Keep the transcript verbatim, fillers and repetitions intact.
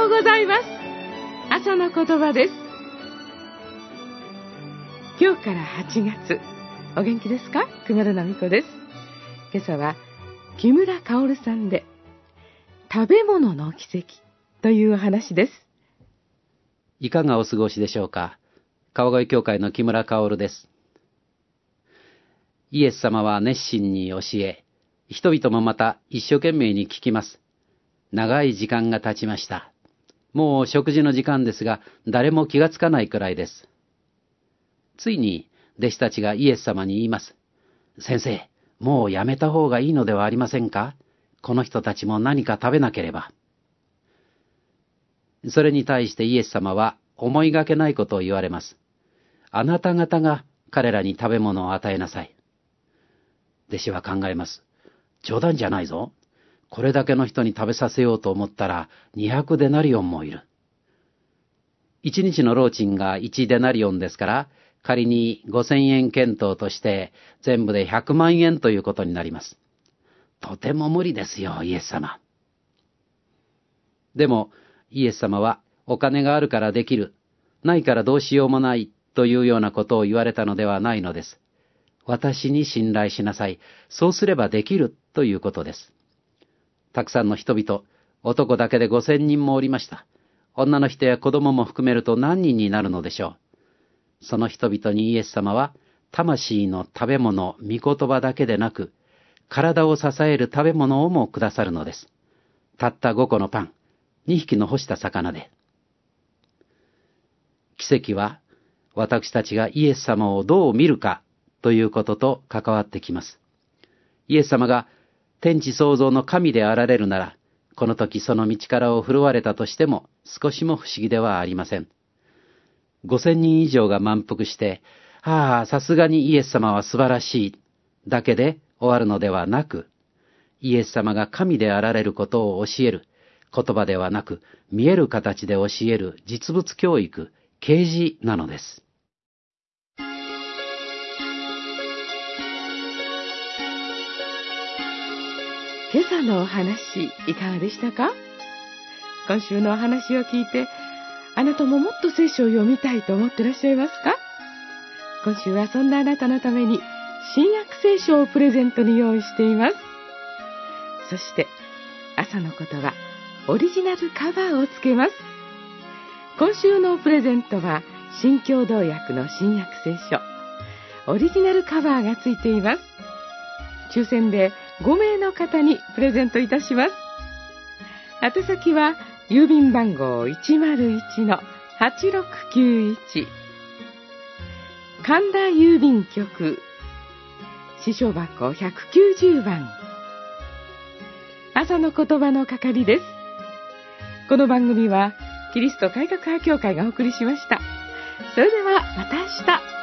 うございます。朝の言葉です。今日からはちがつ、お元気ですか？熊田奈美子です。今朝は木村薫さんで食べ物の奇跡というお話です。 いかがお過ごしでしょうか。川越教会の木村薫です。イエス様は熱心に教え、人々もまた一生懸命に聞きます。長い時間が経ちました。もう食事の時間ですが、誰も気がつかないくらいです。ついに弟子たちがイエス様に言います。先生、もうやめた方がいいのではありませんか？この人たちも何か食べなければ。それに対してイエス様は思いがけないことを言われます。あなた方が彼らに食べ物を与えなさい。弟子は考えます。冗談じゃないぞ。これだけの人に食べさせようと思ったらにひゃくデナリオンもいる。一日の労賃がいちデナリオンですから、仮にごせんえん検討として全部でひゃくまんえんということになります。とても無理ですよ、イエス様。でも、イエス様はお金があるからできる、ないからどうしようもないというようなことを言われたのではないのです。私に信頼しなさい。そうすればできるということです。たくさんの人々、男だけでごせんにんもおりました。女の人や子供も含めると何人になるのでしょう。その人々にイエス様は、魂の食べ物、御言葉だけでなく、体を支える食べ物をもくださるのです。たったごこのパン、にひきの干した魚で。奇跡は、私たちがイエス様をどう見るかということと関わってきます。イエス様が天地創造の神であられるなら、この時その道からを振るわれたとしても少しも不思議ではありません。五千人以上が満腹して、ああ、さすがにイエス様は素晴らしい、だけで終わるのではなく、イエス様が神であられることを教える、言葉ではなく、見える形で教える実物教育、啓示なのです。 今朝のお話、いかがでしたか？今週のお話を聞いて、あなたももっと聖書を読みたいと思ってらっしゃいますか？今週はそんなあなたのために、新約聖書をプレゼントに用意しています。そして、朝の言葉、オリジナルカバーをつけます。今週のプレゼントは、新共同訳の新約聖書、オリジナルカバーがついています。抽選でごめいの方にプレゼントいたします。宛先は、郵便番号 いちまるいちのはちろくきゅういち、神田郵便局、支所箱ひゃくきゅうじゅうばん、朝の言葉の係です。この番組はキリスト改革派教会がお送りしました。それではまた明日。